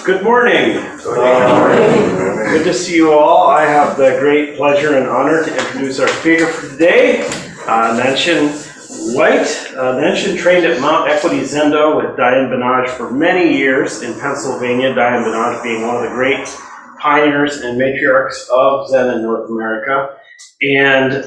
Good morning. Good to see you all. I have the great pleasure and honor to introduce our speaker for today, Nanshin White. Nanshin trained at Mount Equity Zendo with Diane Benage for many years in Pennsylvania, Diane Benage being one of the great pioneers and matriarchs of Zen in North America. And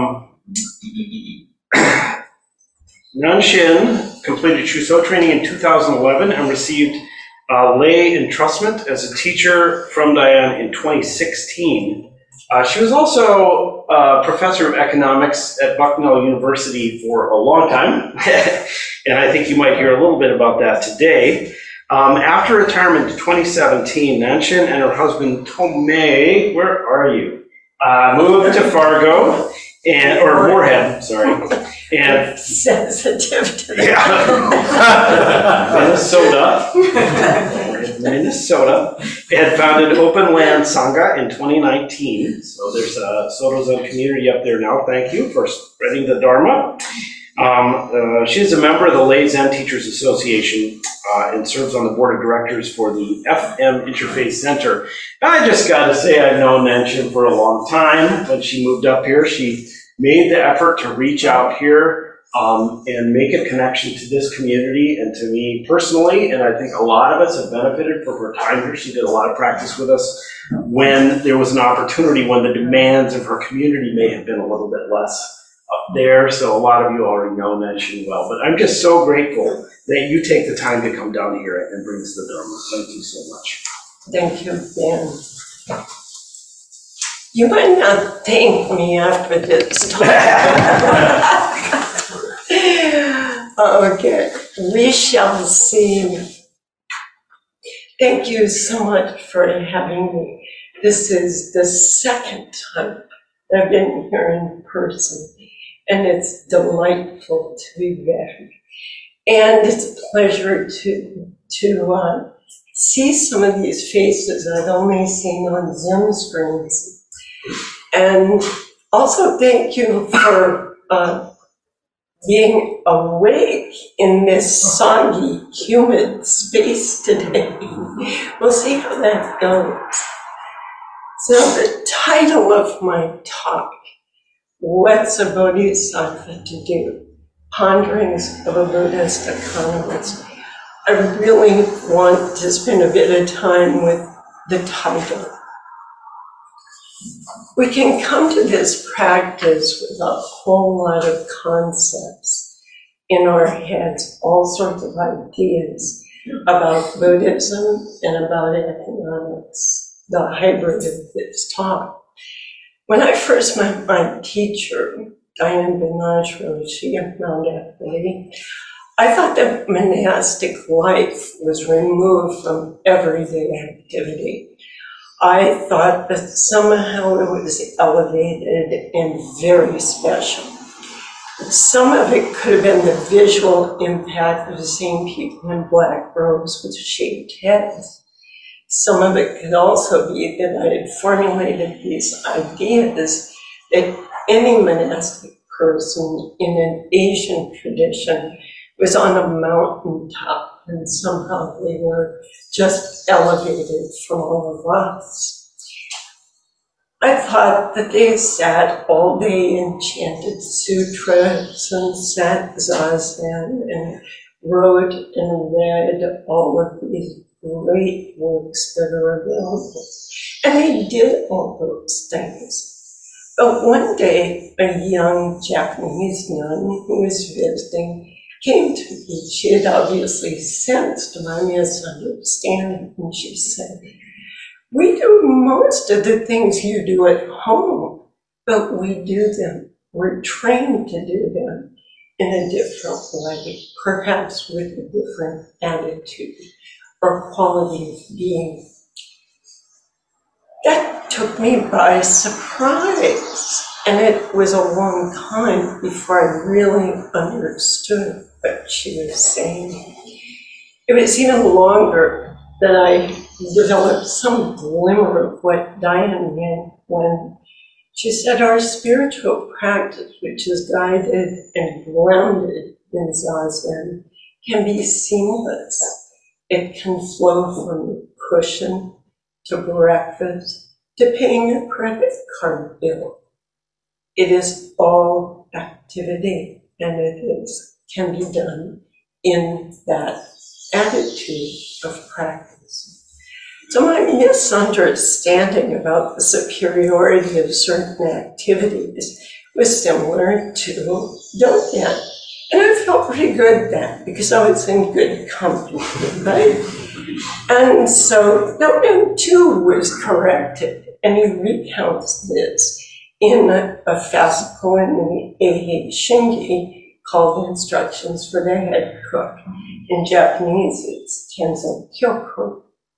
Nanshin completed Shuso training in 2011 and received lay entrustment as a teacher from Diane in 2016. She was also a professor of economics at Bucknell University for a long time, and I think you might hear a little bit about that today. After retirement in 2017, Nanshin and her husband Tomei, where are you? Moved to Fargo, or Moorhead, sorry. And sensitive to that. Yeah. Minnesota, and founded Open Land Sangha in 2019. So there's a Soto Zen community up there now. Thank you for spreading the Dharma. She's a member of the Lay Zen Teachers Association and serves on the board of directors for the FM Interfaith Center. I just got to say, I've known Nanshin for a long time. When she moved up here, she made the effort to reach out here and make a connection to this community and to me personally. And I think a lot of us have benefited from her time here. She did a lot of practice with us when there was an opportunity, when the demands of her community may have been a little bit less up there. So a lot of you already know Nanshin well. But I'm just so grateful that you take the time to come down here and bring us the Dharma. Thank you so much. Thank you, Ben. You might not thank me after this talk. Okay, we shall see. Thank you so much for having me. This is the second time I've been here in person, and it's delightful to be back. And it's a pleasure to see some of these faces I've only seen on Zoom screens. And also thank you for being awake in this soggy, humid space today. We'll see how that goes. So the title of my talk, What's a Bodhisattva to Do? Ponderings of a Buddhist Economist. I really want to spend a bit of time with the title. We can come to this practice with a whole lot of concepts in our heads, all sorts of ideas about Buddhism and about economics, the hybrid of this talk. When I first met my teacher, Diane Benage Roshi of Mount Equity, I thought that monastic life was removed from everyday activity. I thought that somehow it was elevated and very special. Some of it could have been the visual impact of seeing people in black robes with shaved heads. Some of it could also be that I had formulated these ideas that any monastic person in an Asian tradition was on a mountaintop, and somehow they were just elevated from all of us. I thought that they sat all day and chanted sutras and sat zazen and wrote and read all of these great works that are available. And they did all those things. But one day, a young Japanese nun who was visiting came to me. She had obviously sensed my misunderstanding, and she said, "We do most of the things you do at home, but we do them. We're trained to do them in a different way, perhaps with a different attitude or quality of being." That took me by surprise, and it was a long time before I really understood what she was saying. It was even longer that I developed some glimmer of what Diane meant when she said our spiritual practice, which is guided and grounded in Zazen, can be seamless. It can flow from cushion, to breakfast, to paying your credit card bill. It is all activity, and can be done in that attitude of practice. So my misunderstanding about the superiority of certain activities was similar to Dogen. And I felt pretty good then, because I was in good company, right? And so Dogen too was corrected, and he recounts this in a fascicle in the Eihei Shingi called Instructions for the Head Cook. In Japanese, it's Tenzo Kyoku.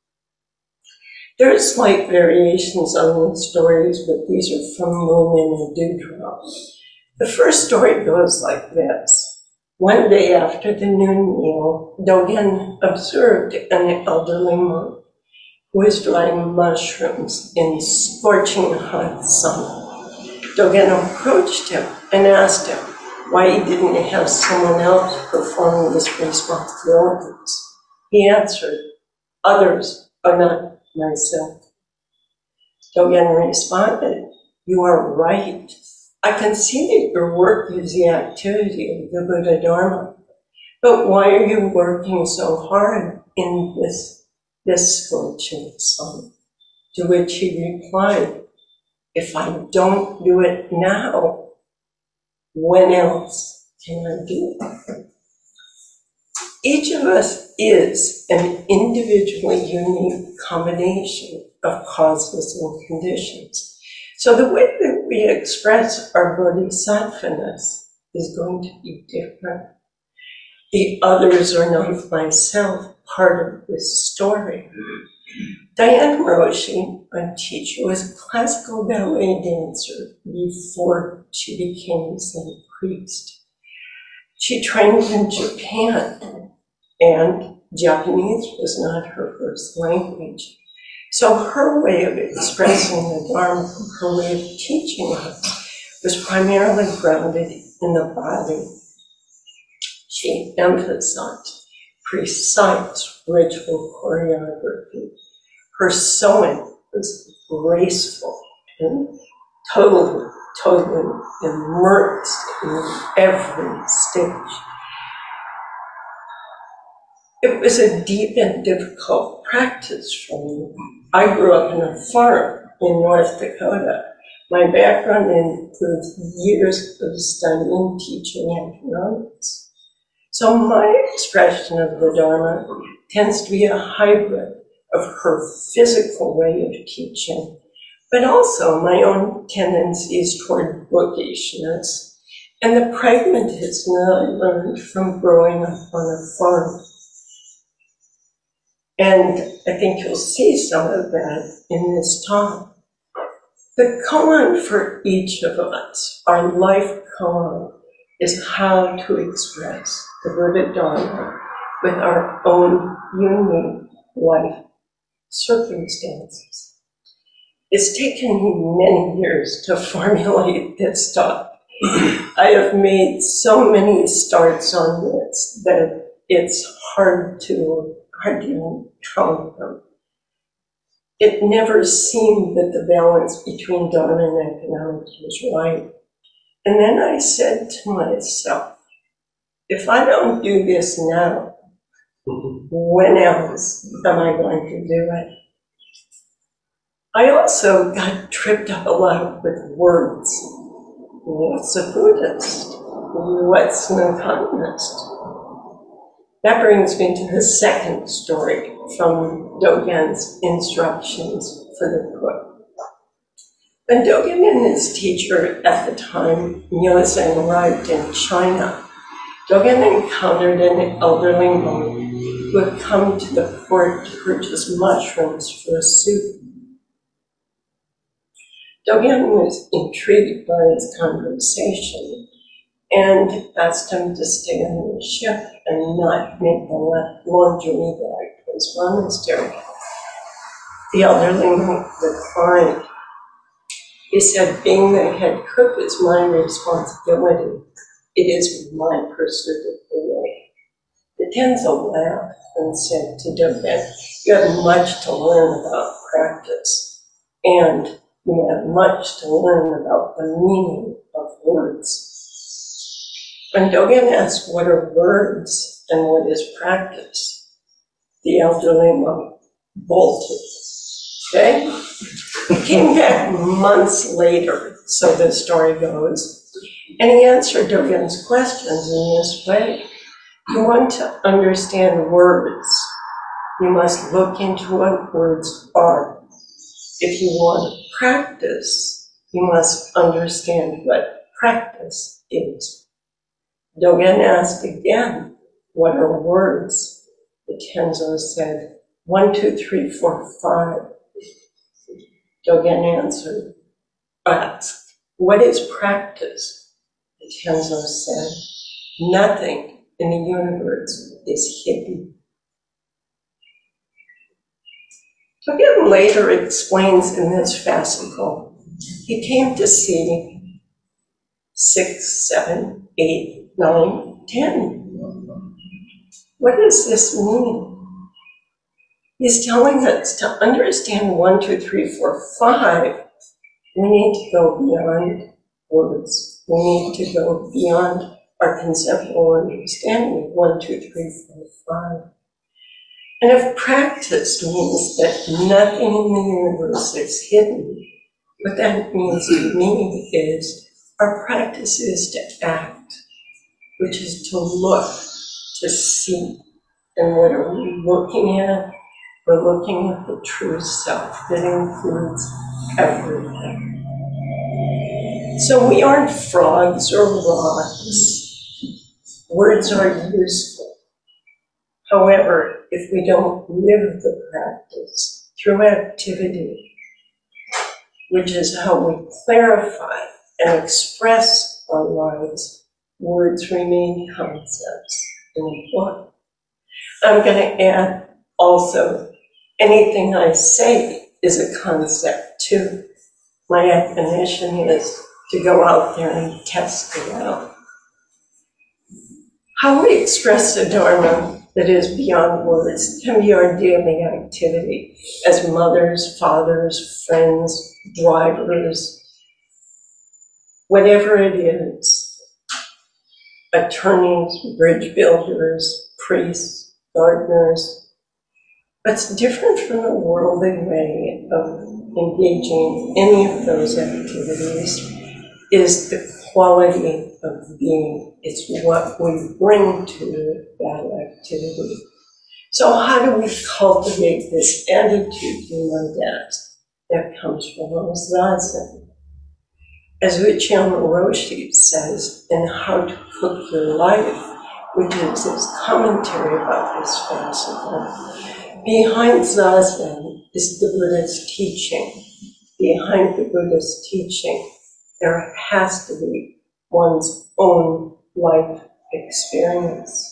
There are slight variations on these stories, but these are from Moon in a Dewdrop. The first story goes like this. One day after the noon meal, Dogen observed an elderly monk who was drying mushrooms in scorching hot sun. Dogen approached him and asked him why he didn't have someone else perform his responsibilities. He answered, "Others are not myself." Dogen responded, "You are right. I can see that your work is the activity of the Buddha Dharma. But why are you working so hard in this scorching sun?" To which he replied, "If I don't do it now, when else can I do it?" Each of us is an individually unique combination of causes and conditions. So the way that we express our bodhisattvaness is going to be different. The others are not myself part of this story. Diane Roshi, my teacher, was a classical ballet dancer before she became a Zen priest. She trained in Japan, and Japanese was not her first language. So her way of expressing the Dharma, her way of teaching us, was primarily grounded in the body. She emphasized precise ritual choreography. Her sewing was graceful and totally immersed in every stitch. It was a deep and difficult practice for me. I grew up in a farm in North Dakota. My background includes years of studying, teaching economics. So my expression of the Dharma tends to be a hybrid of her physical way of teaching, but also my own tendencies toward bookishness and the pragmatism that I learned from growing up on a farm. And I think you'll see some of that in this talk. The koan for each of us, our life koan, is how to express the Buddha Dharma with our own unique life circumstances. It's taken me many years to formulate this talk. I have made so many starts on this that it's hard to count them. It never seemed that the balance between Dharma and economics was right. And then I said to myself, if I don't do this now, when else am I going to do it? I also got tripped up a lot with words. What's a Buddhist? What's an economist? That brings me to the second story from Dogen's Instructions for the Cook. When Dogen and his teacher at the time, Miozan, arrived in China, Dogen encountered an elderly monk who had come to the court to purchase mushrooms for a soup. Dogen was intrigued by his conversation and asked him to stay on the ship and not make the laundry back to his monastery. The elderly monk declined. He said, being the head cook is my responsibility. It is my pursuit of the way. The Denzel laughed and said to Dogen, "You have much to learn about practice, and you have much to learn about the meaning of words." When Dogen asked what are words and what is practice, the elderly monk bolted. Okay? He came back months later, so the story goes, and he answered Dogen's questions in this way. You want to understand words, you must look into what words are. If you want to practice, you must understand what practice is. Dogen asked again, what are words? The Tenzo said, 1, 2, 3, 4, 5. Dogen answered, asked, what is practice? The Tenzo said, nothing in the universe is hidden. Dogen later explains in this fascicle, he came to see 6, 7, 8, 9, 10. What does this mean? He's telling us to understand 1, 2, 3, 4, 5, we need to go beyond words. We need to go beyond our conceptual understanding of 1, 2, 3, 4, 5. And if practice means that nothing in the universe is hidden, what that means to me is our practice is to act, which is to look, to see. And what are we looking at? We're looking at the true self that includes everything. So we aren't frogs or rocks. Words are useful. However, if we don't live the practice through activity, which is how we clarify and express our lives, words remain concepts in the book. I'm going to add also, anything I say is a concept too. My admonition is to go out there and test it out. How we express the Dharma that is beyond words can be our daily activity as mothers, fathers, friends, drivers, whatever it is, attorneys, bridge builders, priests, gardeners. What's different from the worldly way of engaging any of those activities is the quality of being. It's what we bring to that activity. So how do we cultivate this attitude in depth that comes from Zazen? As Uchiyama Roshi says in How to Cook Your Life, which is his commentary about this fascicle, behind Zazen is the Buddha's teaching. Behind the Buddha's teaching, there has to be one's own life experience.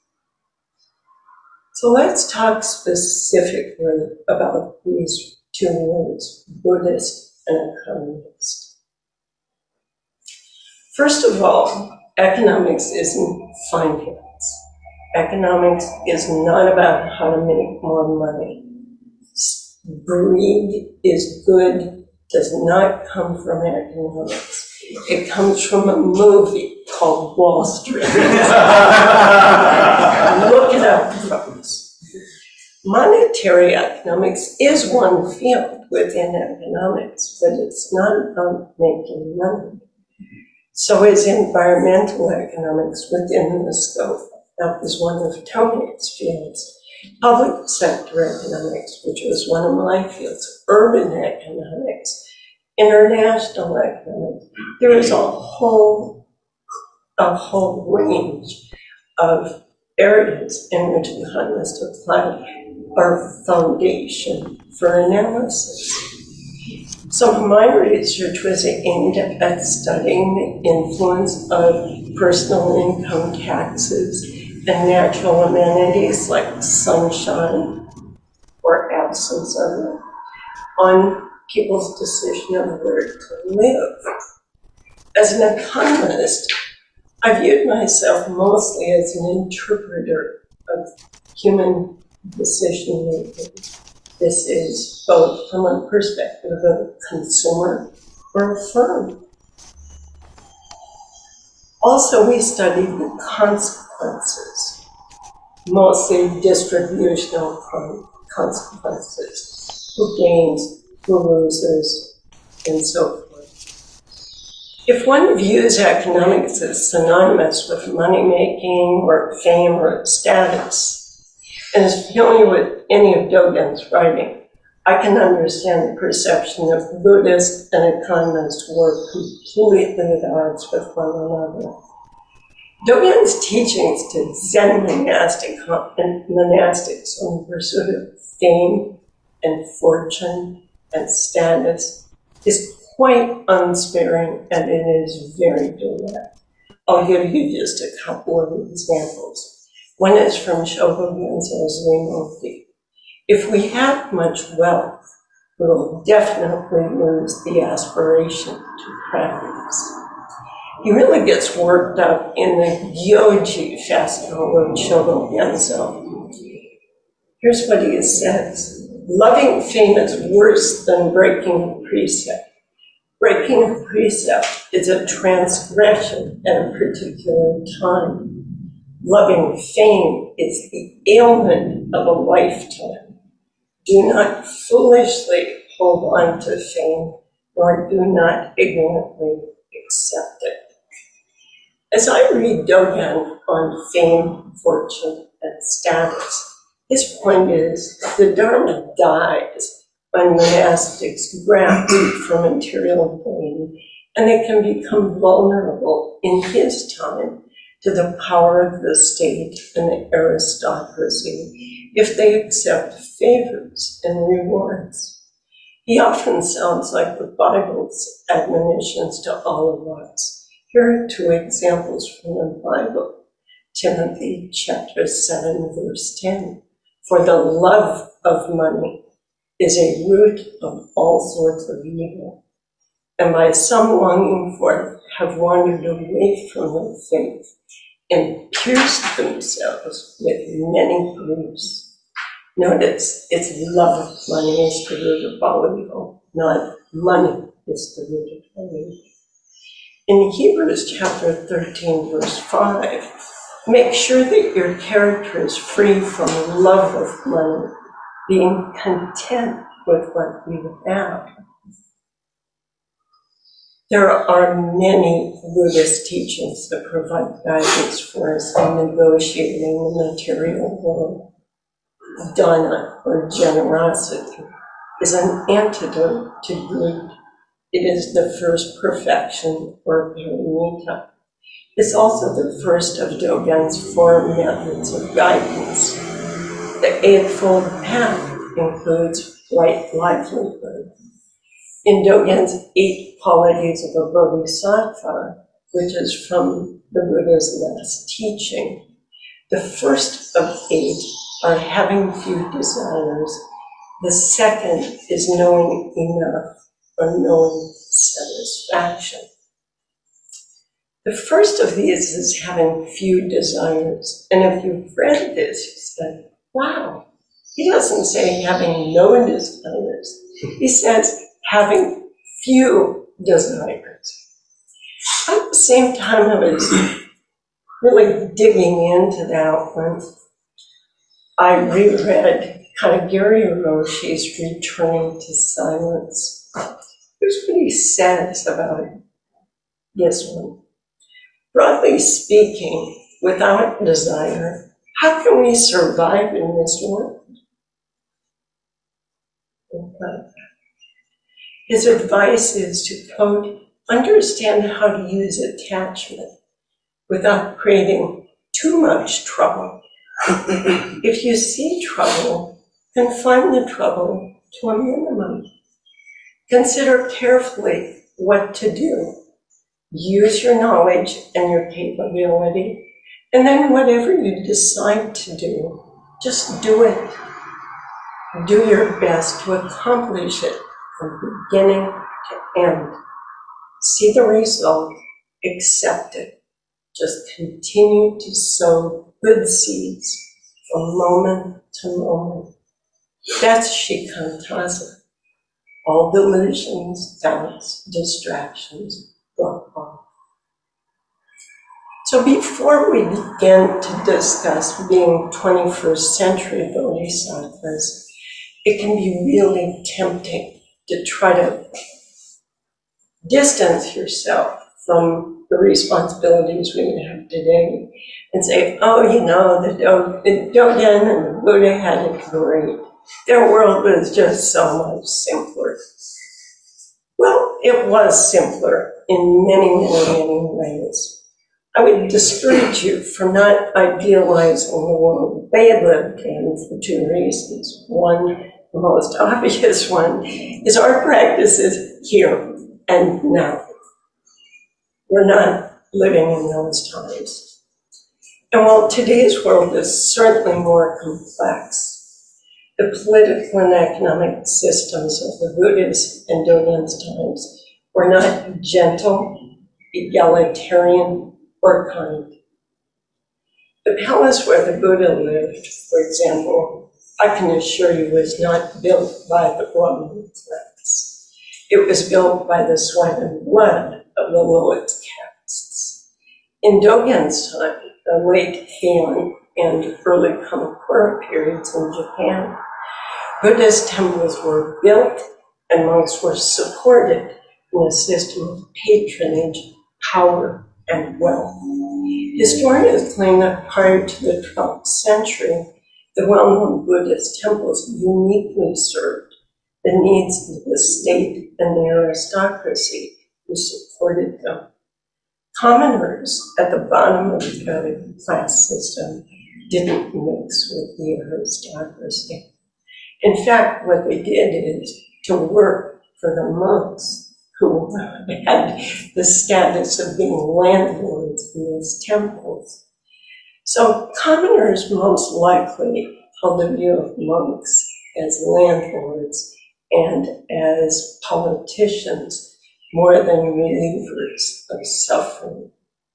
So let's talk specifically about these two words, Buddhist and economist. First of all, economics isn't finance. Economics is not about how to make more money. Greed is good, does not come from economics. It comes from a movie called Wall Street. Look it up, folks. Monetary economics is one field within economics, but it's not about making money. So is environmental economics within the scope. That was one of Tony's fields. Public sector economics, which was one of my fields. Urban economics, international economics. There is a whole range of areas in which we must apply our foundation for analysis. So my research was aimed at studying the influence of personal income taxes and natural amenities like sunshine or absence of it on people's decision of where to live. As an economist, I viewed myself mostly as an interpreter of human decision making. This is both from a perspective of a consumer or a firm. Also, we studied the consequences, mostly distributional consequences, who gains, who loses, and so forth. If one views economics as synonymous with money-making or fame or status, and is familiar with any of Dogen's writing, I can understand the perception that Buddhists and economists were completely at odds with one another. Dogen's teachings to Zen monastics on the pursuit of fame and fortune and status is quite unsparing, and it is very direct. I'll give you just a couple of examples. One is from Shogo Genzo's Rimouki. If we have much wealth, we will definitely lose the aspiration to practice. He really gets worked up in the Gyoji festival of Shogo Genzo. Here's what he says. Loving fame is worse than breaking a precept. Breaking a precept is a transgression at a particular time. Loving fame is the ailment of a lifetime. Do not foolishly hold on to fame, nor do not ignorantly accept it. As I read Dogen on fame, fortune, and status, his point is the Dharma dies when monastics grab for material gain, and they can become vulnerable in his time to the power of the state and the aristocracy if they accept favors and rewards. He often sounds like the Bible's admonitions to all of us. Here are two examples from the Bible. Timothy chapter 7, verse 10. For the love of money is a root of all sorts of evil, and by some longing for it have wandered away from the faith and pierced themselves with many griefs. Notice, it's love of money is the root of all evil, not money is the root of all evil. In Hebrews chapter 13, verse 5, make sure that your character is free from love of money, being content with what you have. There are many Buddhist teachings that provide guidance for us in negotiating the material world. Dana, or generosity, is an antidote to greed. It is the first perfection, or paramita. It's also the first of Dogen's 4 methods of guidance. The Eightfold Path includes right livelihood. In Dogen's 8 qualities of a bodhisattva, which is from the Buddha's last teaching, the first of 8 are having few desires. The second is knowing enough, or knowing satisfaction. The first of these is having few desires. And if you've read this, you say, wow, he doesn't say having no desires. He says having few desires. At the same time, I was really digging into that one. I reread Katagiri Roshi's Returning to Silence. Here's what he says about this one. Broadly speaking, without desire, how can we survive in this world? His advice is to, quote, understand how to use attachment without creating too much trouble. If you see trouble, confine the trouble to a minimum. Consider carefully what to do. Use your knowledge and your capability, and then whatever you decide to do, just do it. Do your best to accomplish it from beginning to end. See the result, accept it. Just continue to sow good seeds from moment to moment. That's shikantaza. All delusions, doubts, distractions drop off. So before we begin to discuss being 21st century bodhisattvas, it can be really tempting to try to distance yourself from the responsibilities we have today and say, oh, you know, the Dogen and the Buddha had it great. Their world was just so much simpler. Well, it was simpler in many, many, many ways. I would discourage you from not idealizing the world they lived in for two reasons. One, the most obvious one, is our practice is here and now. We're not living in those times. And while today's world is certainly more complex, the political and economic systems of the Buddha's and Dogen's times were not gentle, egalitarian, or kind. The palace where the Buddha lived, for example, I can assure you was not built by the Brahmin class. It was built by the sweat and blood of the lowest castes. In Dogen's time, the late Heian and early Kamakura periods in Japan, Buddhist temples were built and monks were supported in a system of patronage, power, and wealth. Historians claim that prior to the 12th century, the well-known Buddhist temples uniquely served the needs of the state and the aristocracy who supported them. Commoners at the bottom of the class system didn't mix with the aristocracy. In fact, what they did is to work for the monks who had the status of being landlords in these temples. So commoners most likely held the view of monks as landlords and as politicians more than relievers of suffering.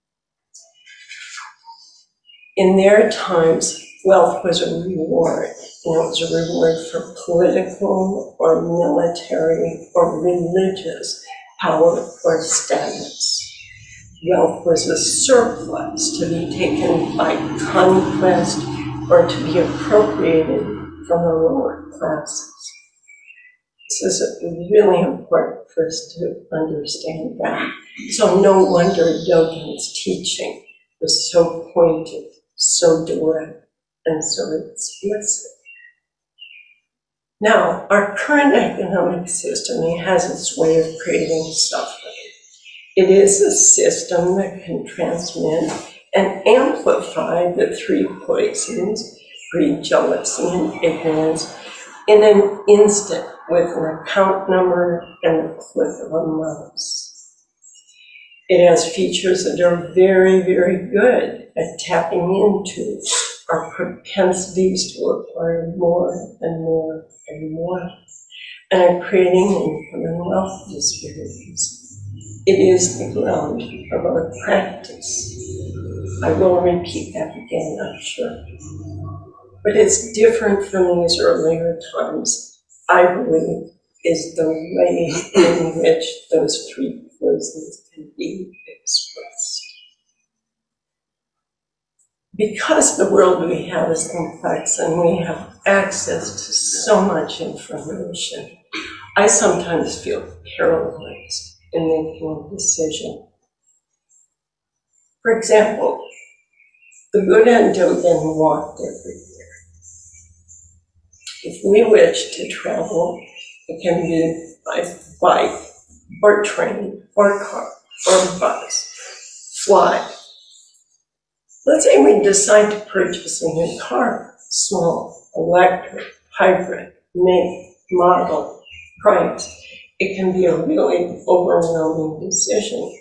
In their times, wealth was a reward, and it was a reward for political or military or religious power or status. Wealth was a surplus to be taken by conquest or to be appropriated from the lower classes. This is really important for us to understand that. So no wonder Dogen's teaching was so pointed, so direct, and so explicit. Now, our current economic system has its way of creating suffering. It is a system that can transmit and amplify the three poisons, greed, jealousy, and ignorance, in an instant with an account number and the click of a mouse. It has features that are very, very good at tapping into our propensities to acquire more and more and more, and are creating income and wealth disparities. It is the ground of our practice. I will repeat that again, I'm sure. But it's different from these earlier times, I believe, is the way in which those three poisons can be expressed. Because the world we have is complex and we have access to so much information, I sometimes feel paralyzed in making a decision. For example, the Buddha and Dogen walked everywhere. If we wish to travel, it can be by bike, or train, or car, or bus, fly. Let's say we decide to purchase a new car, small, electric, hybrid, make, model, price. It can be a really overwhelming decision.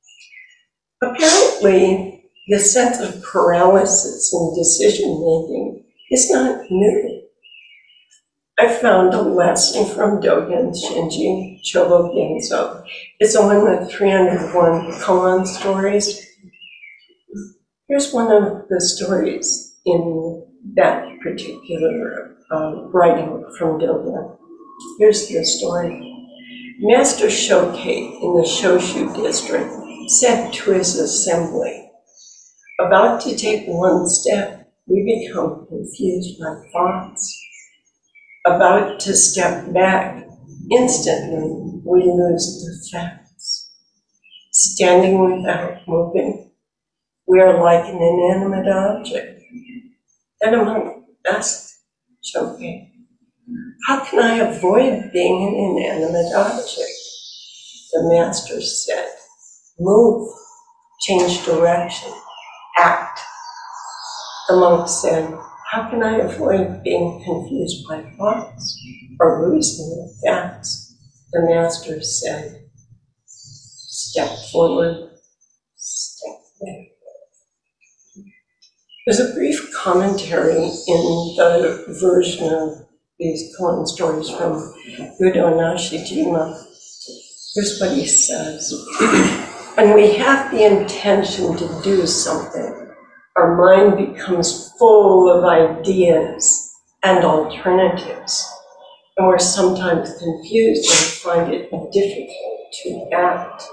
Apparently, the sense of paralysis in decision-making is not new. I found a lesson from Dogen Shinji Chobo Genzo. It's one of the 301 koan stories. Here's one of the stories in that particular writing from Dogen. Here's the story. Master Shoke in the Shoshu district said to his assembly, "About to take one step, we become confused by thoughts. About to step back, instantly we lose the facts. Standing without moving, we are like an inanimate object." Then a monk asked Shoke, "How can I avoid being an inanimate object?" The master said, "Move, change direction, act." The monk said, "How can I avoid being confused by thoughts or losing the facts?" The master said, "Step forward, step back." There's a brief commentary in the version of these koan stories from Udo Nashijima. Here's what he says. When we have the intention to do something, our mind becomes full of ideas and alternatives, and we're sometimes confused and find it difficult to act.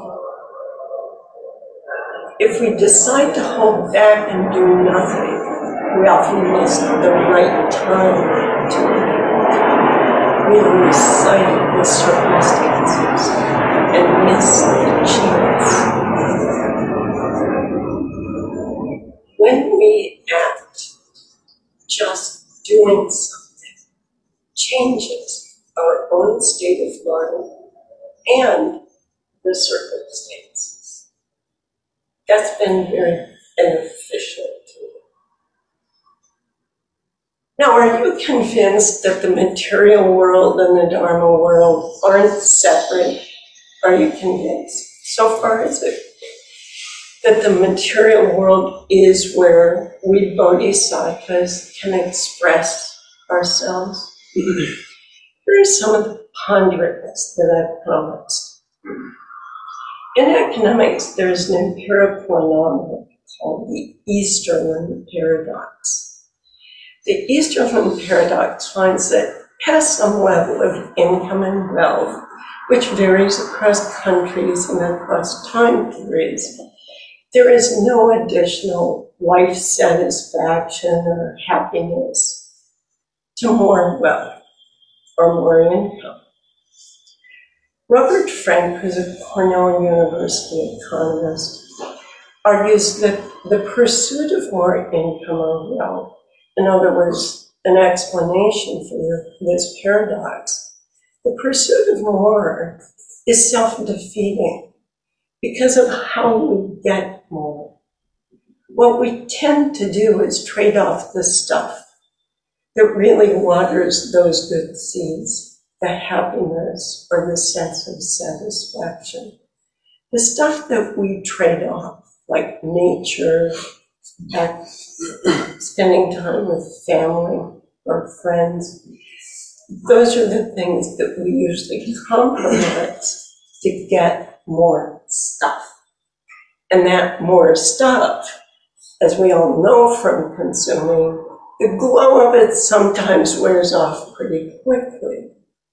If we decide to hold back and do nothing, we often miss the right time to act. We lose sight of the circumstances and miss the chance. When we act, just doing something changes our own state of mind and the circumstances. That's been very beneficial to me. Now, are you convinced that the material world and the Dharma world aren't separate? Are you convinced? So far, is it that the material world is where we bodhisattvas can express ourselves? Here are some of the ponderables that I've promised. In economics, there's an empirical phenomenon called the Easterlin paradox. The Easterlin paradox finds that past some level of income and wealth, which varies across countries and across time periods, there is no additional life satisfaction or happiness to more wealth or more income. Robert Frank, who's a Cornell University economist, argues that the pursuit of more income or wealth, in other words, an explanation for this paradox, the pursuit of more is self-defeating because of how we get more. What we tend to do is trade off the stuff that really waters those good seeds, the happiness or the sense of satisfaction. The stuff that we trade off, like nature, spending time with family or friends, those are the things that we usually compromise to get more stuff. And that more stuff, as we all know from consuming, the glow of it sometimes wears off pretty quickly.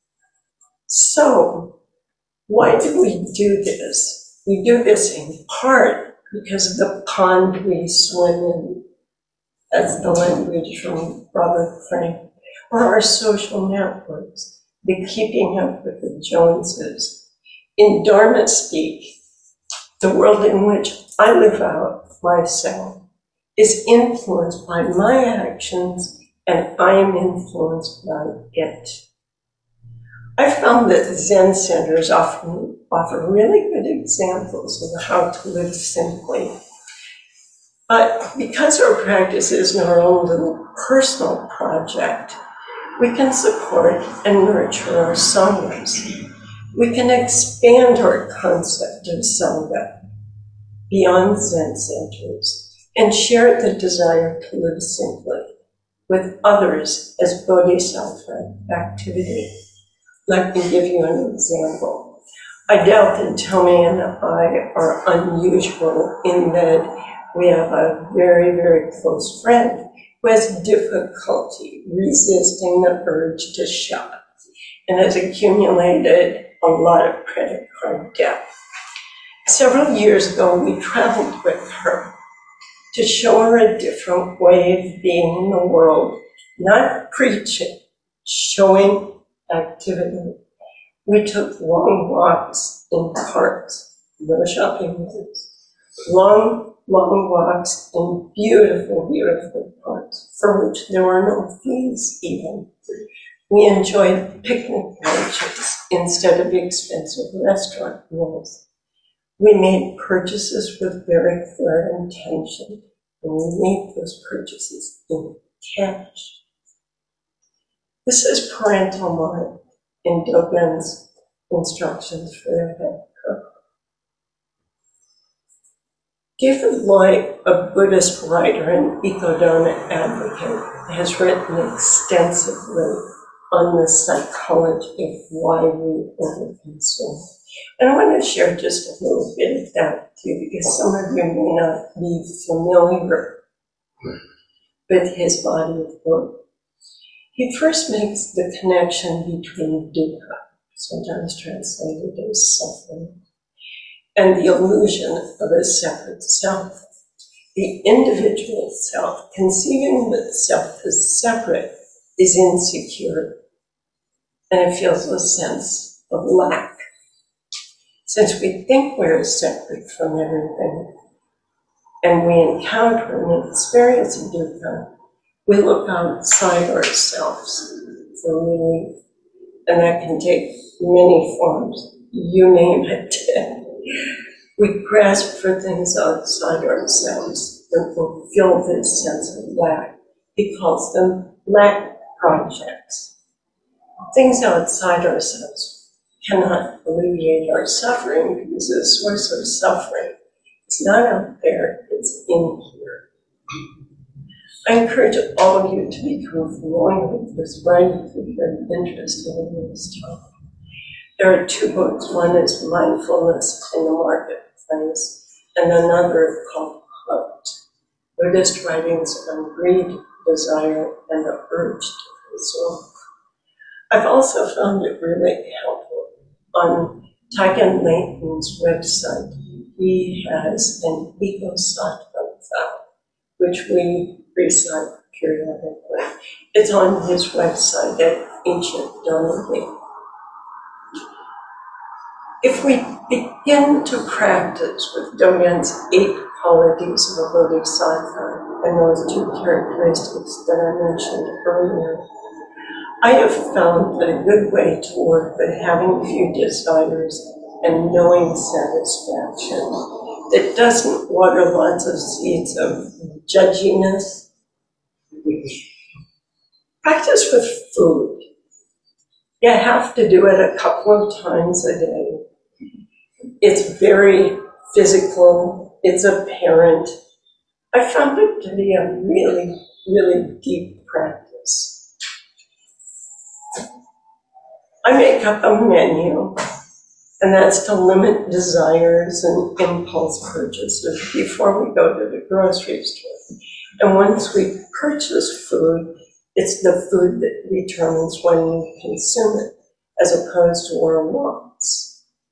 So, why do we do this? We do this in part because of the pond we swim in. That's the language from Robert Frank. Or our social networks, the keeping up with the Joneses. In Dharma speak, the world in which I live out myself is influenced by my actions, and I am influenced by it. I found that Zen centers often offer really good examples of how to live simply. But because our practice is our own little personal project, we can support and nurture our sanghas. We can expand our concept of sangha beyond Zen centers and share the desire to live simply with others as bodhisattva activity. Let me give you an example. I doubt that Tomi and I are unusual in that we have a very, very close friend who has difficulty resisting the urge to shop and has accumulated a lot of credit card debt. Several years ago, we traveled with her to show her a different way of being in the world, not preaching, showing activity. We took long walks in parks, no shopping malls, long walks in beautiful, beautiful parks, for which there were no fees even. We enjoyed picnic lunches instead of expensive restaurant meals. We made purchases with very clear intention, and we made those purchases in cash. This is parental mind in Dogen's instructions for their head cook. David Lloyd, a Buddhist writer and eco-dharma advocate, has written extensively on the psychology of why we overconsume. And I want to share just a little bit of that too, because some of you may not be familiar with his body of work. He first makes the connection between dukkha, sometimes translated as suffering, and the illusion of a separate self. The individual self, conceiving of itself as separate, is insecure, and it feels a sense of lack. Since we think we're separate from everything, and we encounter and experience dukkha, we look outside ourselves for relief, and that can take many forms, you name it. We grasp for things outside ourselves that fulfill this sense of lack. He calls them lack projects. Things outside ourselves cannot alleviate our suffering because the source of suffering is not out there, it's in here. I encourage all of you to become familiar with this writing if you're interested in this topic. There are two books. One is Mindfulness in the Marketplace, and another called Hooked, Buddhist Writings on Greed, Desire, and the Urge to Consume. I've also found it really helpful on Taigen Leighton's website. He has an eco-sattva vow, which we recite periodically. It's on his website at Ancient Dharma Gate. If we begin to practice with Dogen's 8 qualities of a bodhisattva and those 2 characteristics that I mentioned earlier, I have found that a good way to work with having few desires and knowing satisfaction that doesn't water lots of seeds of judginess. Practice with food. You have to do it a couple of times a day. It's very physical, it's apparent. I found it to be a really, really deep practice. I make up a menu, and that's to limit desires and impulse purchases before we go to the grocery store. And once we purchase food, it's the food that determines when we consume it, as opposed to our wants.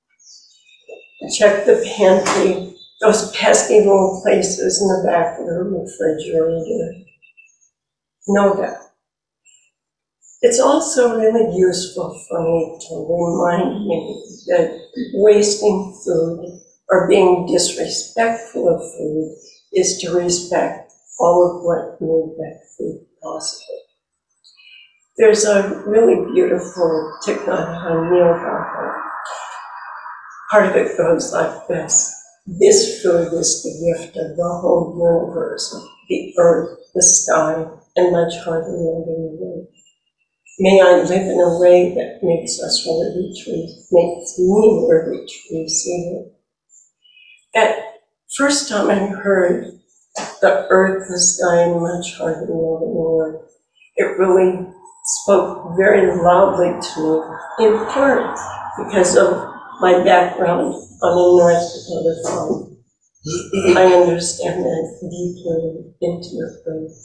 Check the pantry, those pesky little places in the back of the refrigerator. Know that. It's also really useful for me to remind me that wasting food or being disrespectful of food is to respect all of what made that food possible. There's a really beautiful Thich Nhat Hanh Neale. Part of it goes like this. This food is the gift of the whole universe, the earth, the sky, and much harder than the way. May I live in a way that makes us worthy to makes me worthy to receive it. That first time I heard the earth, the sky, and much harder than the Lord, it really spoke very loudly to me, in part because of my background on a North Dakota farm. I understand that deeply, intimately.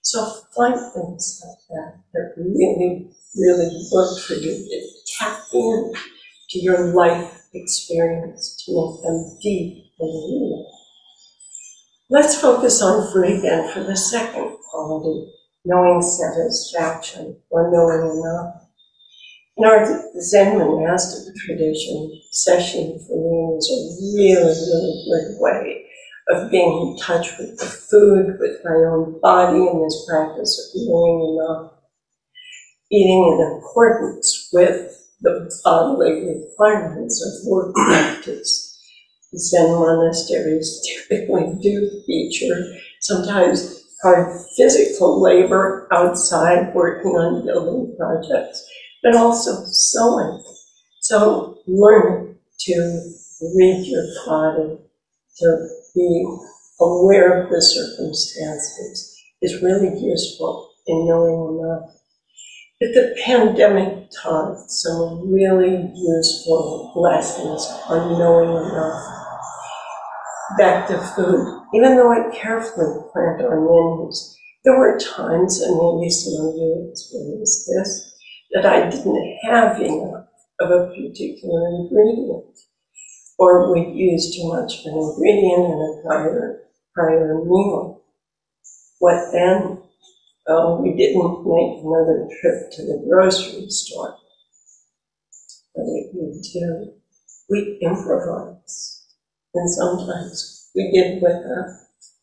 So find things like that really, really work for you, that tap in to your life experience to make them deep and real. Let's focus on food again for the second quality, knowing satisfaction or knowing enough. In our Zen monastic tradition, sesshin for me is a really, really good way of being in touch with the food, with my own body, in this practice of knowing enough, eating in accordance with the bodily requirements of work practice. Zen monasteries typically do feature sometimes hard physical labor outside working on building projects, but also sewing. So learn to read your body, to be aware of the circumstances is really useful in knowing enough. But the pandemic taught some really useful lessons on knowing enough. Back to food. Even though I carefully planned our menus, there were times, and maybe some of you experienced this, that I didn't have enough of a particular ingredient, or we'd used too much of an ingredient in a prior meal. What then? Well, we didn't make another trip to the grocery store. But if we do, we improvise. And sometimes we did with that.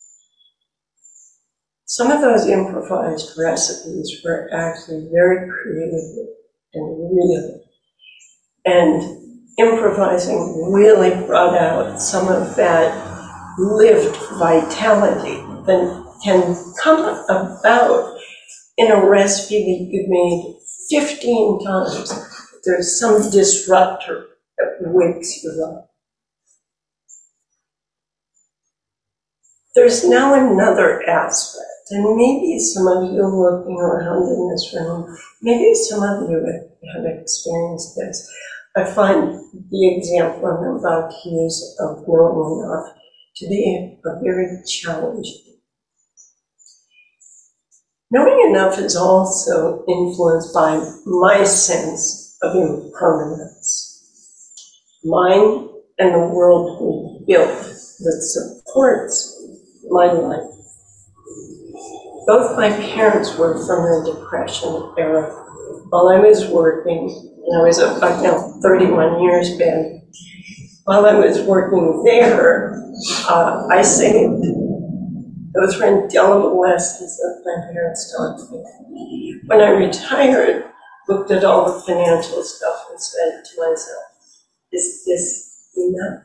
Some of those improvised recipes were actually very creative and real. And improvising really brought out some of that lived vitality that can come about in a recipe that you've made 15 times. There's some disruptor that wakes you up. There's now another aspect, and maybe some of you looking around in this room, maybe some of you have experienced this. I find the example I'm about to use of knowing enough to be a very challenging. Knowing enough is also influenced by my sense of impermanence. Mine and the world we built that supports my life. Both my parents were from the Depression era. While I was working, and I was about 31 years back, while I was working there, I saved. Those were indelible lessons that my parents taught me. When I retired, looked at all the financial stuff and said to myself, is this enough?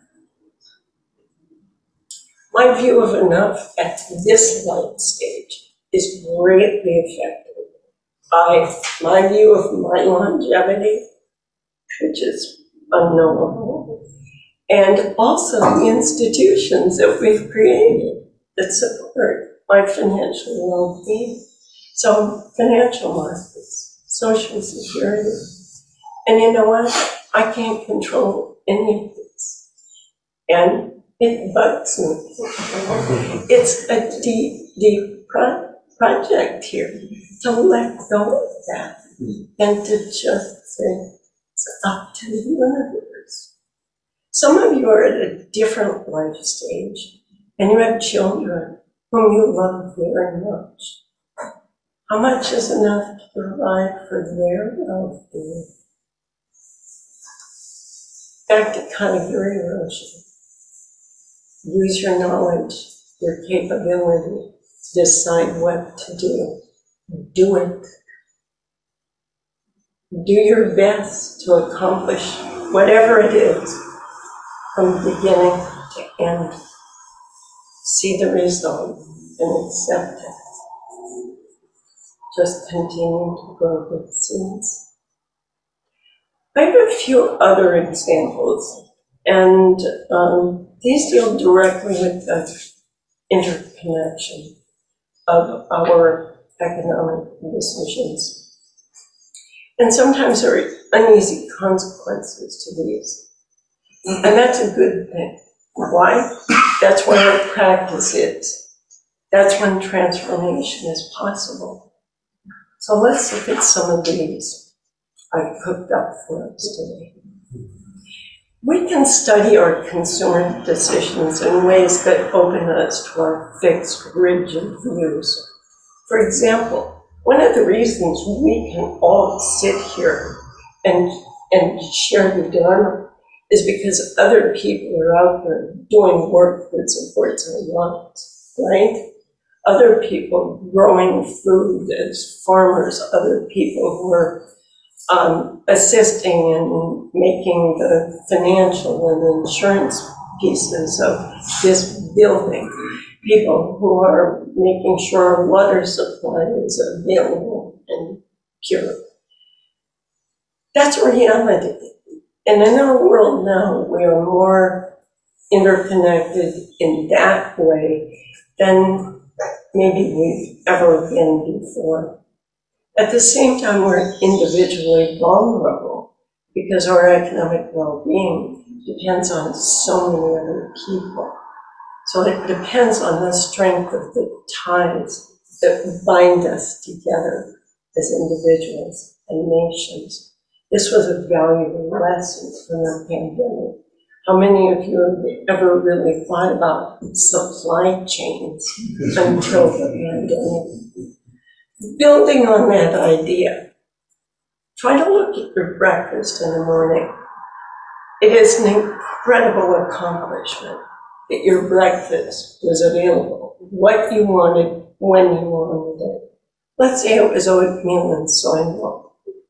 My view of enough at this life stage is greatly affected by my view of my longevity, which is unknowable, and also the institutions that we've created that support my financial well-being. So financial markets, Social Security, and you know what? I can't control any of this. And it bugs me. It's a deep project here to let go of that and to just say, it's up to the universe. Some of you are at a different life stage and you have children whom you love very much. How much is enough to provide for their well-being? Back to Kanagiri Roshi. Use your knowledge, your capability to decide what to do. Do it. Do your best to accomplish whatever it is from beginning to end. See the result and accept it. Just continue to grow good seeds. I have a few other examples, and these deal directly with the interconnection of our economic decisions. And sometimes there are uneasy consequences to these. And that's a good thing. Why? That's where our practice is. That's when transformation is possible. So let's look at some of these I've cooked up for us today. We can study our consumer decisions in ways that open us to our fixed, rigid views. For example, one of the reasons we can all sit here and share the Dharma is because other people are out there doing work that supports our lives, right? Other people growing food as farmers, other people who are assisting in making the financial and insurance pieces of this building, people who are making sure our water supply is available and pure. That's reality. And in our world now, we are more interconnected in that way than maybe we've ever been before. At the same time, we're individually vulnerable because our economic well-being depends on so many other people. So it depends on the strength of the ties that bind us together as individuals and nations. This was a valuable lesson from the pandemic. How many of you have ever really thought about supply chains until the pandemic? Building on that idea, try to look at your breakfast in the morning. It is an incredible accomplishment that your breakfast was available, what you wanted, when you wanted it. Let's say it was oatmeal and soy milk.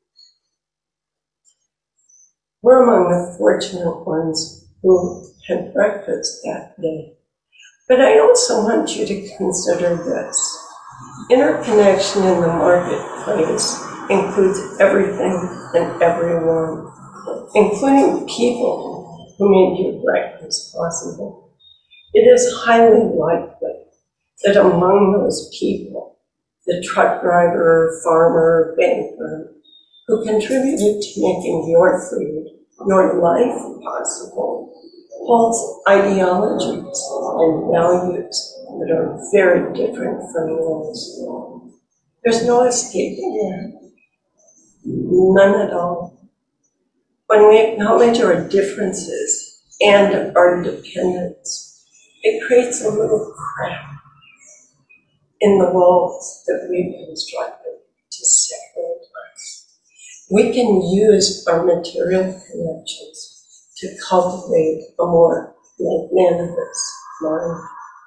We're among the fortunate ones who had breakfast that day. But I also want you to consider this. Interconnection in the marketplace includes everything and everyone, including people who made your breakfast possible. It is highly likely that among those people, the truck driver, farmer, banker, who contributed to making your food, your life possible, holds ideologies and values that are very different from yours. There's no escaping that. None at all. When we acknowledge our differences and our dependence, it creates a little crack in the walls that we've constructed to separate us. We can use our material connections to cultivate a more magnanimous mind.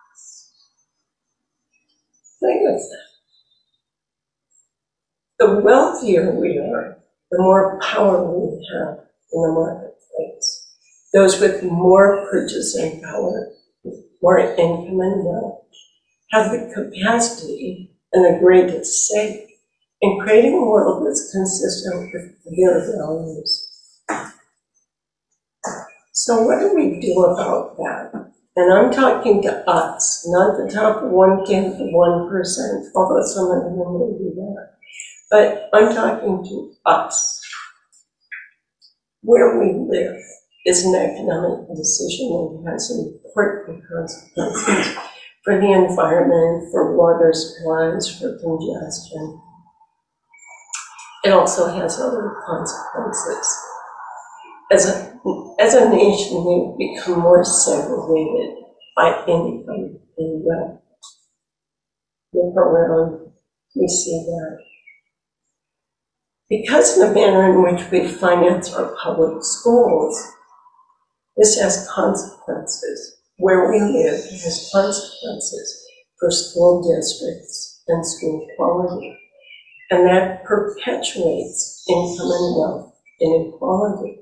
Think of that. The wealthier we are, the more power we have in the marketplace. Those with more purchasing power, more income and wealth, have the capacity and the greatest say in creating a world that's consistent with their values. So what do we do about that? And I'm talking to us, not the top 1/10 of 1%, although some of them may be that. But I'm talking to us. Where we live is an economic decision that has important consequences for the environment, for water supplies, for congestion. It also has other consequences. As a nation, we've become more segregated by income and wealth. Look around, we see that. Because of the manner in which we finance our public schools, this has consequences. Where we live has consequences for school districts and school quality. And that perpetuates income and wealth inequality.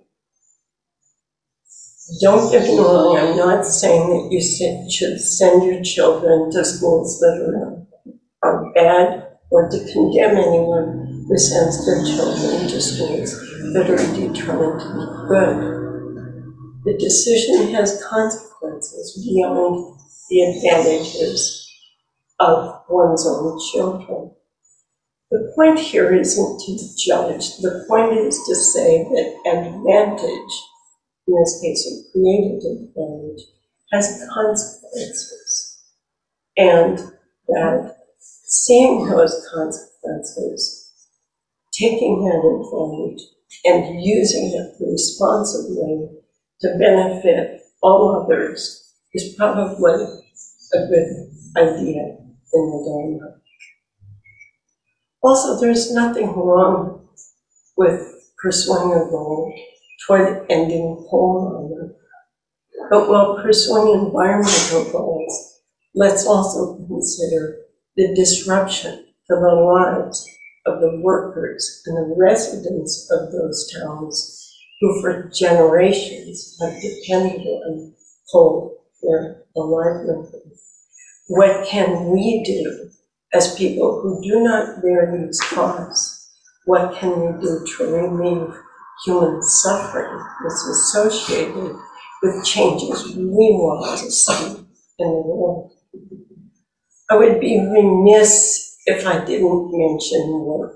Don't get me wrong, I'm not saying that you should send your children to schools that are bad, or to condemn anyone who sends their children to schools that are determined to be good. The decision has consequences beyond the advantages of one's own children. The point here isn't to judge. The point is to say that advantage, in this case a created advantage, has consequences. And that seeing those consequences, taking that advantage, and using it responsibly to benefit all others is probably a good idea in the Dharma. Also, there's nothing wrong with pursuing a goal toward ending coal mining. But while pursuing environmental goals, let's also consider the disruption to the lives of the workers and the residents of those towns who for generations have depended on coal for a livelihood. What can we do as people who do not bear these costs? What can we do to relieve human suffering that's associated with changes we want to see in the world? I would be remiss if I didn't mention work.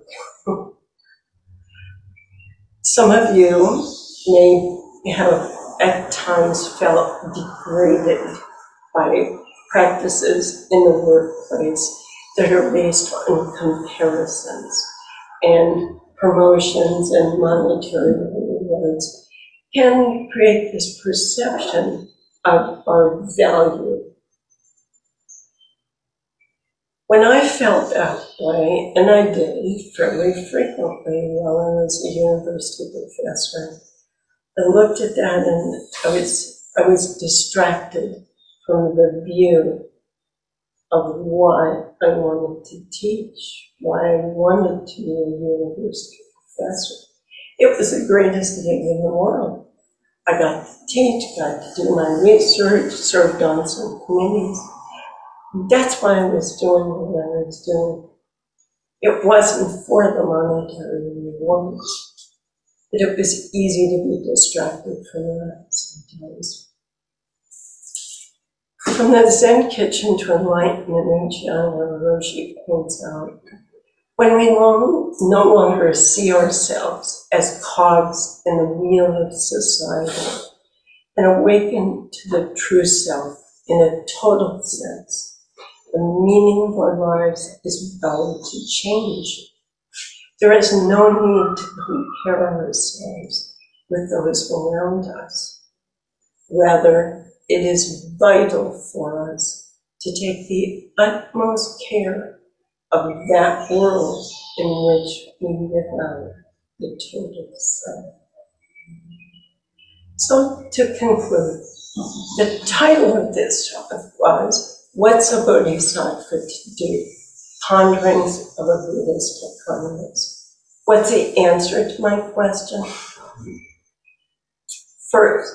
Some of you may have at times felt degraded by practices in the workplace that are based on comparisons, and promotions and monetary rewards can create this perception of our value. When I felt that way, and I did fairly frequently while I was a university professor, I looked at that and I was distracted from the view of why I wanted to teach, why I wanted to be a university professor. It was the greatest gig in the world. I got to teach, got to do my research, served on some committees. That's why I was doing what I was doing. It wasn't for the monetary rewards, but it was easy to be distracted from that sometimes. From the Zen kitchen to enlightenment in Chandra, Roshi points out, when we no longer see ourselves as cogs in the wheel of society and awaken to the true self in a total sense, the meaning of our lives is bound to change. There is no need to compare ourselves with those around us. Rather, it is vital for us to take the utmost care of that world in which we live out the total self. So, to conclude, the title of this talk was, What's a Bodhisattva to Do? Ponderings of a Buddhist Economist. What's the answer to my question? First,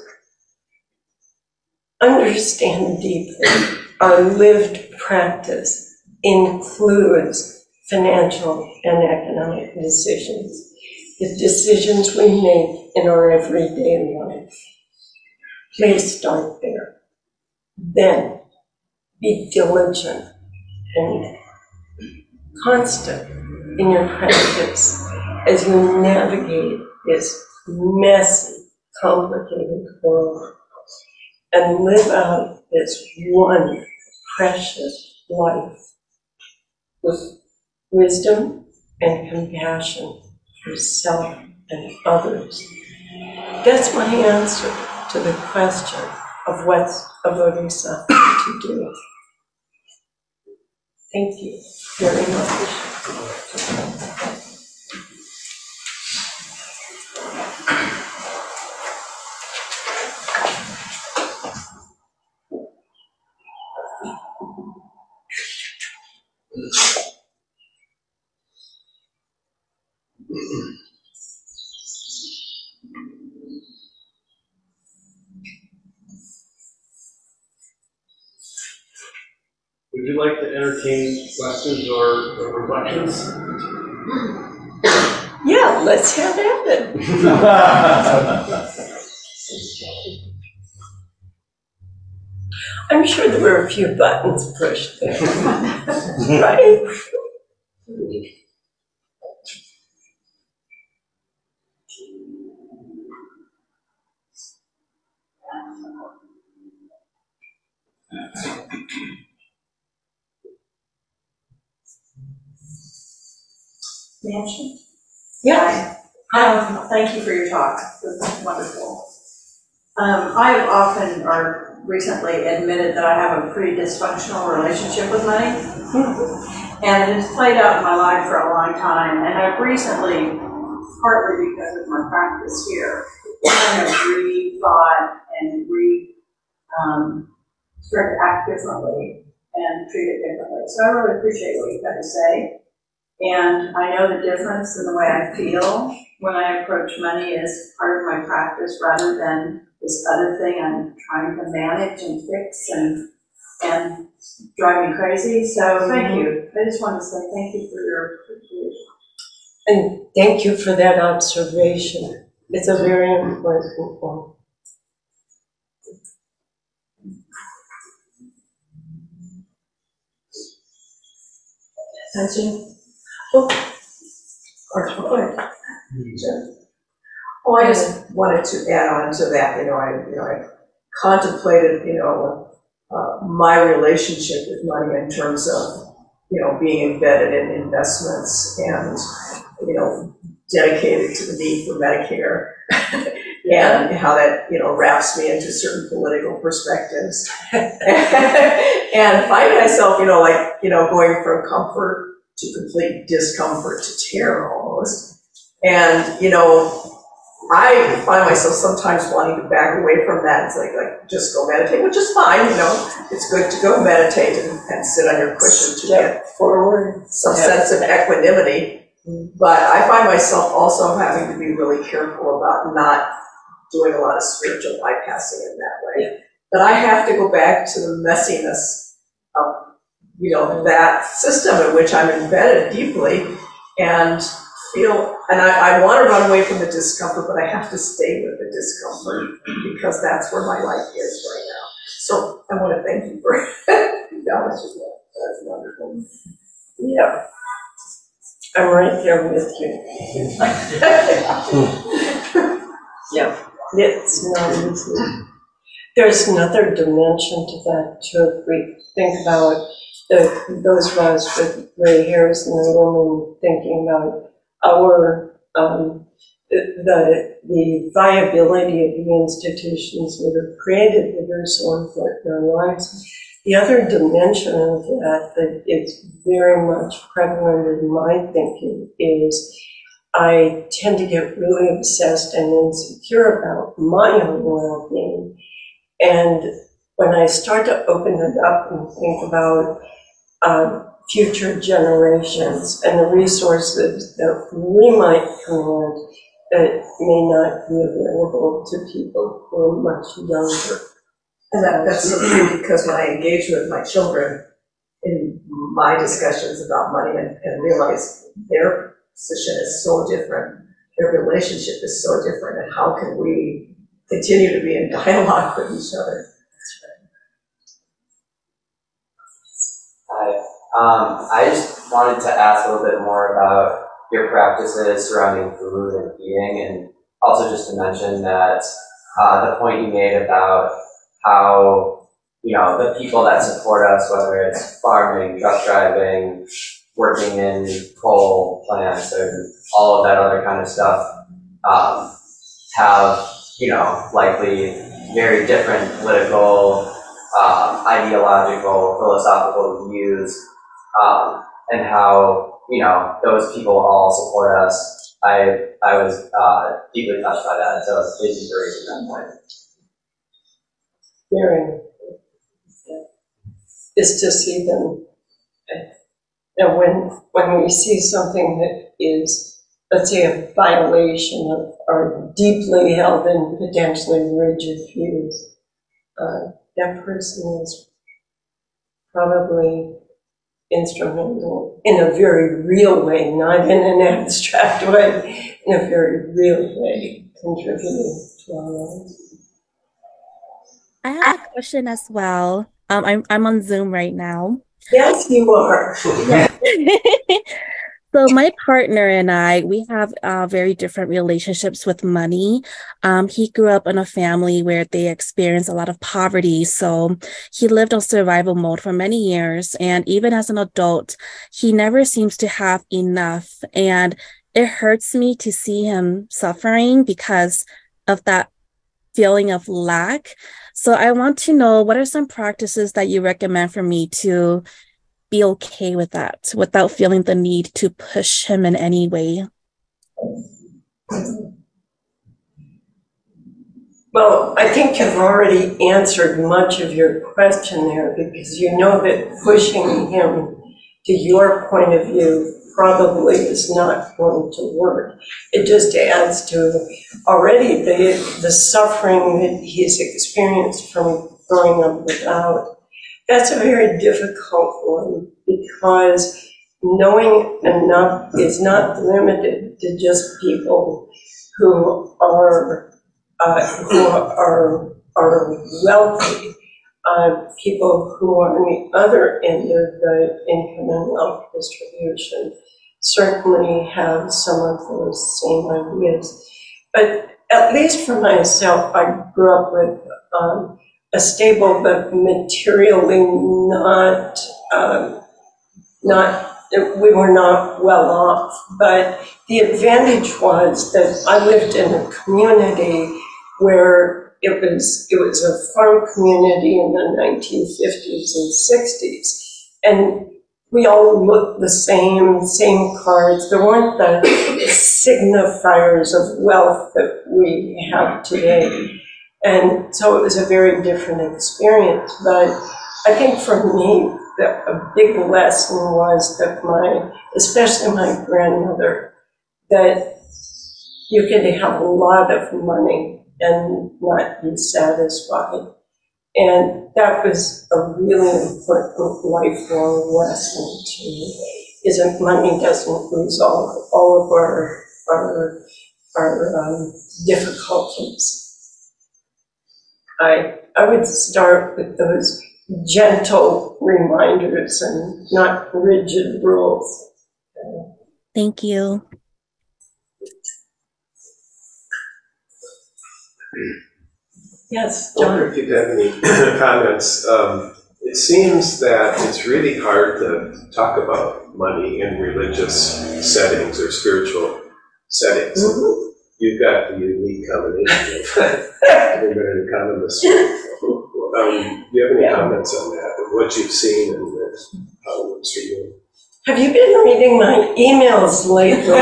understand deeply our lived practice includes financial and economic decisions, the decisions we make in our everyday life. Please start there. Then, be diligent and constant in your practice as you navigate this messy, complicated world and live out this one precious life with wisdom and compassion for self and others. That's my answer to the question of what's a bodhisattva to do. Thank you very much. Would you like to entertain questions or reflections? Yeah, let's have at it. I'm sure there were a few buttons pushed there, right? Mansion? Yes. Thank you for your talk. It was wonderful. I have often or recently admitted that I have a pretty dysfunctional relationship with money. And it's played out in my life for a long time. And I've recently, partly because of my practice here, kind of rethought and started to act differently and treat it differently. So I really appreciate what you've got to say. And I know the difference in the way I feel when I approach money as part of my practice rather than this other thing I'm trying to manage and fix and drive me crazy. So thank you. I just want to say thank you for your appreciation. And thank you for that observation. It's a very important one. Attention. Oh, I just wanted to add on to that. I contemplated, my relationship with money in terms of, being embedded in investments and, dedicated to the need for Medicare and how that, wraps me into certain political perspectives. And find myself, going from comfort to complete discomfort to terror almost. And, I find myself sometimes wanting to back away from that. It's like just go meditate, which is fine, It's good to go meditate and sit on your cushion to get forward some sense of equanimity. But I find myself also having to be really careful about not doing a lot of spiritual bypassing in that way. But I have to go back to the messiness of, that system in which I'm embedded deeply and feel, and I want to run away from the discomfort, but I have to stay with the discomfort because that's where my life is right now. So I want to thank you for acknowledging that. That's wonderful. yeah. I'm right there with you. Yeah, it's not easy. There's another dimension to that too. If we think about those of us with gray hairs in the room and thinking about our the viability of the institutions that are created that are so important in our lives. The other dimension of that is very much prevalent in my thinking is I tend to get really obsessed and insecure about my own well-being. And when I start to open it up and think about future generations and the resources that we might command that may not be available to people who are much younger. And that's so true because when I engage with my children in my discussions about money and realize their position is so different, their relationship is so different, and how can we continue to be in dialogue with each other? I just wanted to ask a little bit more about your practices surrounding food and eating, and also just to mention that the point you made about how, the people that support us, whether it's farming, truck driving, working in coal plants, and all of that other kind of stuff, have, likely very different political, ideological, philosophical views, and how, those people all support us. I was deeply touched by that, so thank you for raising that point. Very is to see them. And when we see something that is, let's say, a violation of our deeply held and potentially rigid views, that person is probably instrumental in a very real way, not in an abstract way, in a very real way, contributing to our lives. I have a question as well. I'm on Zoom right now. Yes, you are. So my partner and I, we have very different relationships with money. He grew up in a family where they experienced a lot of poverty. So he lived on survival mode for many years. And even as an adult, he never seems to have enough. And it hurts me to see him suffering because of that feeling of lack. So I want to know, what are some practices that you recommend for me to be okay with that without feeling the need to push him in any way? Well, I think you've already answered much of your question there, because you know that pushing him to your point of view probably is not going to work. It just adds to already the suffering that he's experienced from growing up without. That's a very difficult one, because knowing enough is not limited to just people who are wealthy. People who are on the other end of the income and wealth distribution certainly have some of those same ideas. But at least for myself, I grew up with a stable but materially we were not well off. But the advantage was that I lived in a community where it was a farm community in the 1950s and 60s. And we all looked the same cards. There weren't the signifiers of wealth that we have today. And so it was a very different experience. But I think for me, a big lesson was that especially my grandmother, that you can have a lot of money and not be satisfied. And that was a really important lifelong lesson to me, is that money doesn't resolve all of our difficulties. I would start with those gentle reminders and not rigid rules. Thank you. Yes, I wonder John. if you'd have any comments. It seems that it's really hard to talk about money in religious settings or spiritual settings. Mm-hmm. You've got the unique combination of everybody in common this. Do you have any comments on that, and what you've seen and how it works for you? Have you been reading my emails lately?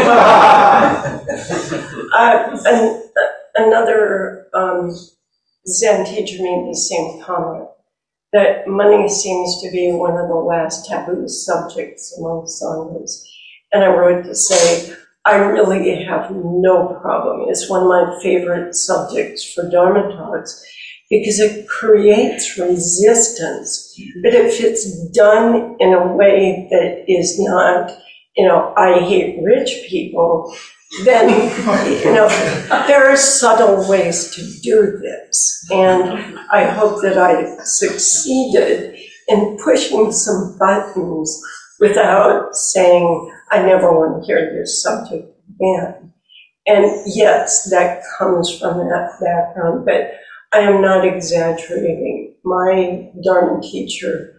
Another Zen teacher made the same comment, that money seems to be one of the last taboo subjects among sanghas. And I wrote to say, I really have no problem. It's one of my favorite subjects for Dharma talks, because it creates resistance, but if it's done in a way that is not, I hate rich people, then, there are subtle ways to do this. And I hope that I succeeded in pushing some buttons without saying, I never want to hear this subject again. And yes, that comes from that background, but I am not exaggerating. My Dharma teacher,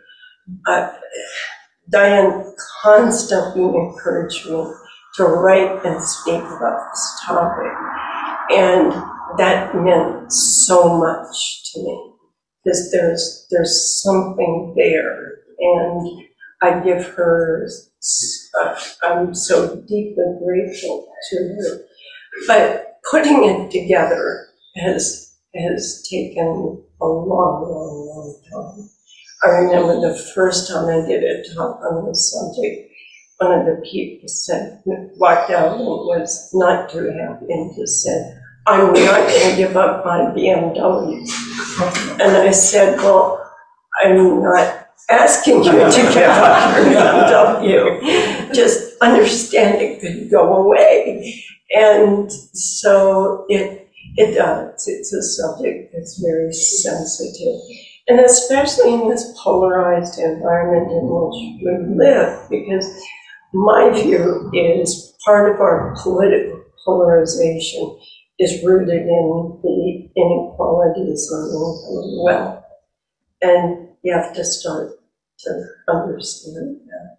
Diane, constantly encouraged me to write and speak about this topic. And that meant so much to me, because there's something there. And I give her, I'm so deeply grateful to her. But putting it together has taken a long time. I remember the first time I did a talk on this subject, one of the people walked out and was not too happy and just said, I'm not going to give up my BMW. And I said, well, I'm not asking you to give up your BMW. Just understand it could go away. And so it does. It's a subject that's very sensitive. And especially in this polarized environment in which we live, because my view is part of our political polarization is rooted in the inequalities on income and wealth. And you have to start to understand that.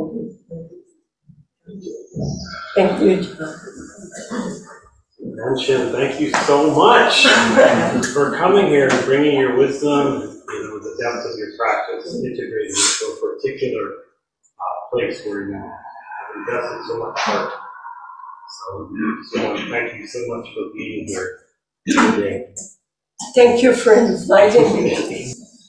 Thank you, John. Mention, thank you so much for coming here and bringing your wisdom, the depth of your practice, integrating into a particular place where you have invested so much heart. So thank you so much for being here today. Thank you for inviting me.